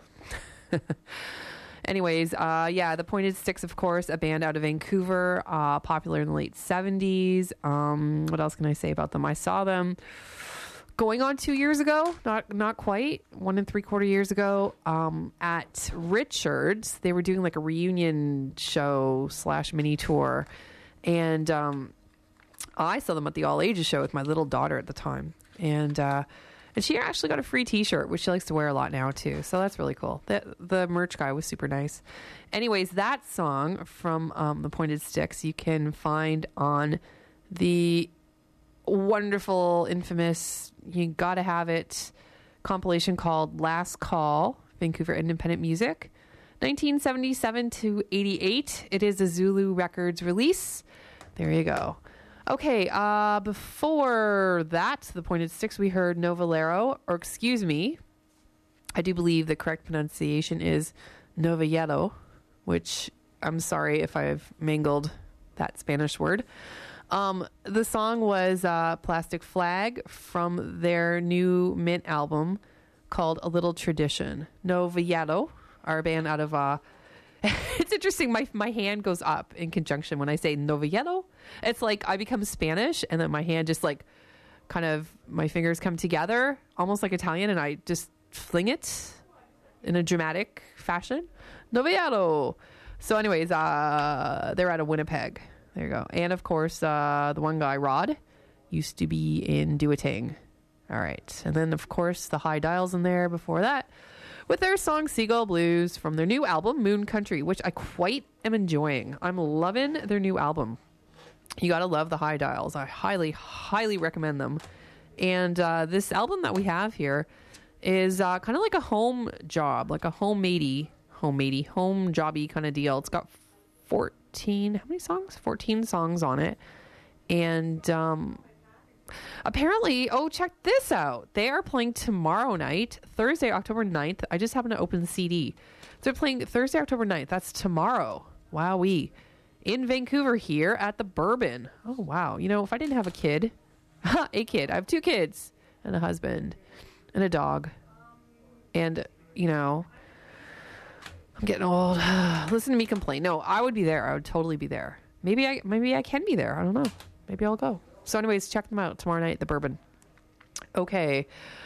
Anyways, uh, yeah, the Pointed Sticks, of course, a band out of Vancouver, uh, popular in the late seventies. Um, what else can I say about them? I saw them going on two years ago, not not quite, one and three quarter years ago, um, at Richards. They were doing like a reunion show slash mini tour, and um, I saw them at the All Ages show with my little daughter at the time, and uh, and she actually got a free T-shirt, which she likes to wear a lot now too. So that's really cool. The the merch guy was super nice. Anyways, that song from um, the Pointed Sticks you can find on the wonderful, infamous, you gotta have it compilation called Last Call, Vancouver Independent Music, nineteen seventy-seven to eighty-eight. It is a Zulu Records release. There you go. Okay, uh, before that, the Pointed Sticks, we heard Novelero, or excuse me, I do believe the correct pronunciation is Novellero, which I'm sorry if I've mangled that Spanish word. Um, the song was uh, Plastic Flag from their new Mint album called A Little Tradition. Novellero, our band out of... Uh, it's interesting, my my hand goes up in conjunction when I say Novellero. It's like I become Spanish, and then my hand just like kind of, my fingers come together, almost like Italian, and I just fling it in a dramatic fashion. Novellero. So anyways, uh, they're out of Winnipeg. There you go. And of course, uh, the one guy, Rod, used to be in Duotang. All right. And then, of course, the High Dials in there before that with their song Seagull Blues from their new album, Moon Country, which I quite am enjoying. I'm loving their new album. You got to love the High Dials. I highly, highly recommend them. And uh, this album that we have here is uh, kind of like a home job, like a homemadey, homemadey, home jobby kind of deal. It's got fourteen, how many songs? fourteen songs on it. And um, apparently, oh, check this out. They are playing tomorrow night, Thursday, October ninth. I just happened to open the C D. So they're playing Thursday, October ninth. That's tomorrow. Wowee. In Vancouver here at the Bourbon. Oh, wow. You know, if I didn't have a kid, a kid, I have two kids and a husband and a dog. And, you know, I'm getting old. Listen to me complain. No, I would be there. I would totally be there. Maybe I maybe I can be there. I don't know. Maybe I'll go. So anyways, check them out tomorrow night at the Bourbon. Okay.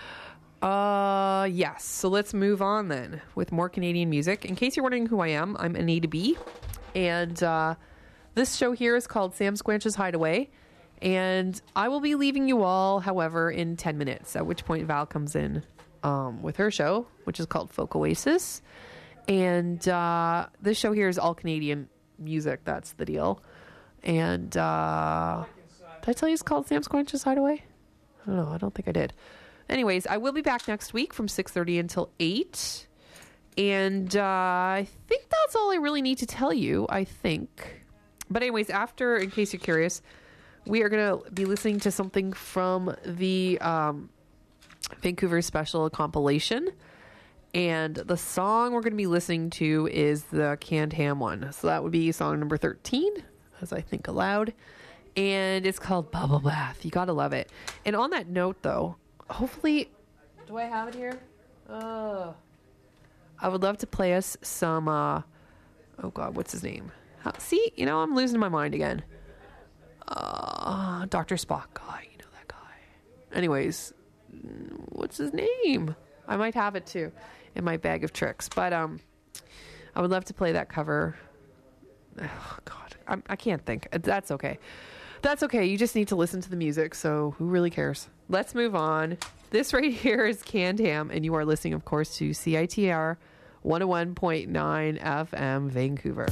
Uh, yes. So let's move on then with more Canadian music. In case you're wondering who I am, I'm Anita B. And uh, this show here is called Sam Squanch's Hideaway. And I will be leaving you all, however, in ten minutes, at which point Val comes in um, with her show, which is called Folk Oasis. And uh, this show here is all Canadian music. That's the deal. And uh, did I tell you it's called Sam Squanch's Hideaway? I don't know. I don't think I did. Anyways, I will be back next week from six thirty until eight. And uh, I think that's all I really need to tell you, I think. But anyways, after, in case you're curious, we are going to be listening to something from the um, Vancouver Special compilation. And the song we're going to be listening to is the Canned Ham one. So that would be song number thirteen, as I think aloud. And it's called Bubble Bath. You got to love it. And on that note, though, hopefully... Do I have it here? Oh... I would love to play us some, uh, oh God, what's his name? How, see, you know, I'm losing my mind again. Uh, Doctor Spock guy, you know that guy. Anyways, what's his name? I might have it too in my bag of tricks, but um, I would love to play that cover. Oh God, I'm, I can't think. That's okay. That's okay. You just need to listen to the music, so who really cares? Let's move on. This right here is Canned Ham, and you are listening, of course, to C I T R one oh one point nine F M Vancouver.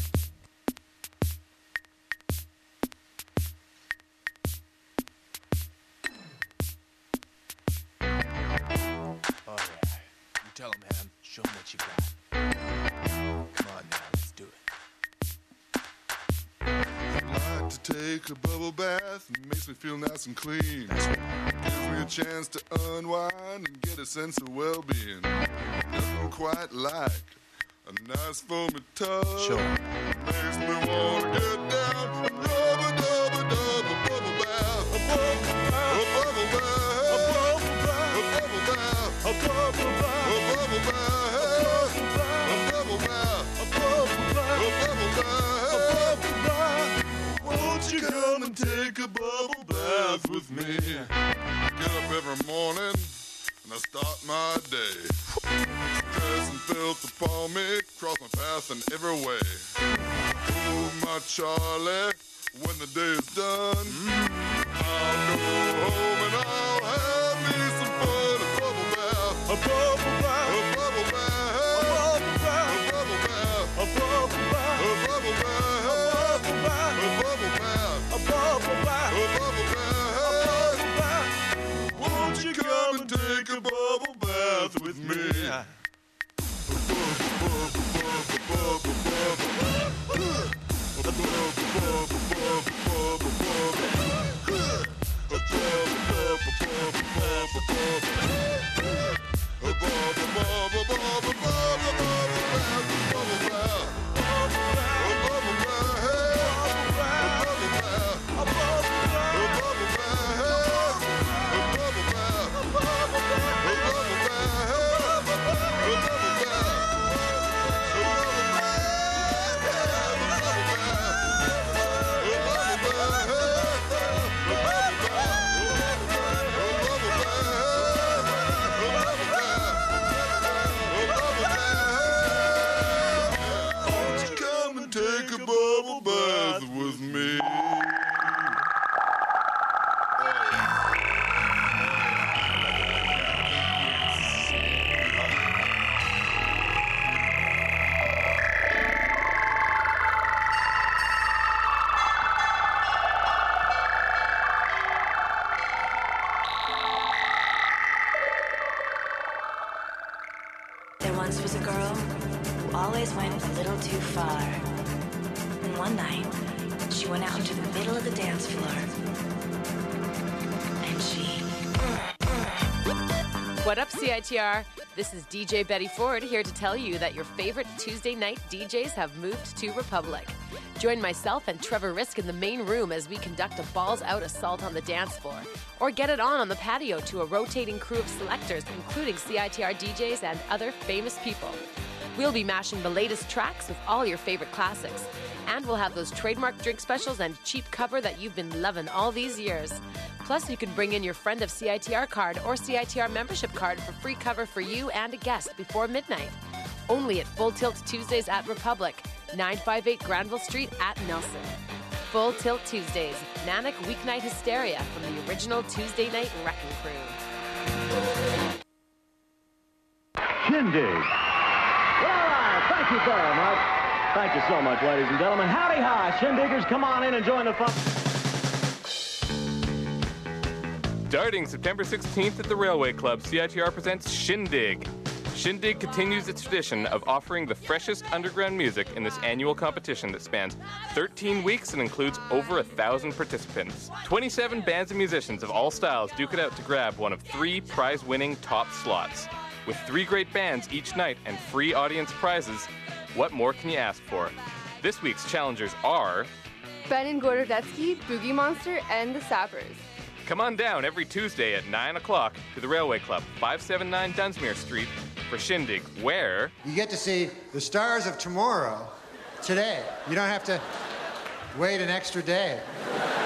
Tell him, Ham. Show him what you got. Come on now, let's do it. I like to take a bubble bath. It makes me feel nice and clean. Gives me a chance to unwind and get a sense of well-being. Nothing quite like a nice foamy tub. Sure. Makes me wanna get down and rub a dub a dub a bubble bath. A bubble bath. A bubble bath. A bubble bath. A bubble bath. A bubble bath. A bubble bath. A bubble bath. A bubble bath. A bubble bath. A bubble bath. Won't you come and take a bubble bath with me? Get up every morning and I start my day. Stress and filth upon me, cross my path in every way. Oh, my Charlie, when the day is done, I'll go home and I'll have me some fun. A bubble bath, a bubble bath, a bubble bath, a bubble bath, a bubble bath, a bubble bath, a bubble bath, a bubble bath, a bubble bath, a bubble bath. Won't you come and take a bubble bath with me? Take a bubble bath with me. There once was a girl who always went a little too far. And one night, she went out into the middle of the dance floor. And she... What up, C I T R? This is D J Betty Ford here to tell you that your favorite Tuesday night D Js have moved to Republic. Join myself and Trevor Risk in the main room as we conduct a balls-out assault on the dance floor. Or get it on on the patio to a rotating crew of selectors, including C I T R D Js and other famous people. We'll be mashing the latest tracks with all your favorite classics. And we'll have those trademark drink specials and cheap cover that you've been loving all these years. Plus, you can bring in your Friend of C I T R card or C I T R membership card for free cover for you and a guest before midnight. Only at Full Tilt Tuesdays at Republic, nine fifty-eight Granville Street at Nelson. Full Tilt Tuesdays, manic weeknight hysteria from the original Tuesday Night Wrecking Crew. Shindig. Well, thank you very much. Thank you so much, ladies and gentlemen. Howdy hi, Shindiggers. Come on in and join the fun. Starting September sixteenth at the Railway Club, C I T R presents Shindig. Shindig continues its tradition of offering the freshest underground music in this annual competition that spans thirteen weeks and includes over a thousand participants. twenty-seven bands and musicians of all styles duke it out to grab one of three prize-winning top slots. With three great bands each night and free audience prizes, what more can you ask for? This week's challengers are... Ben and Gordodetsky, Boogie Monster, and the Sappers. Come on down every Tuesday at nine o'clock to the Railway Club, five seventy-nine Dunsmuir Street, for Shindig, where... You get to see the stars of tomorrow today. You don't have to wait an extra day.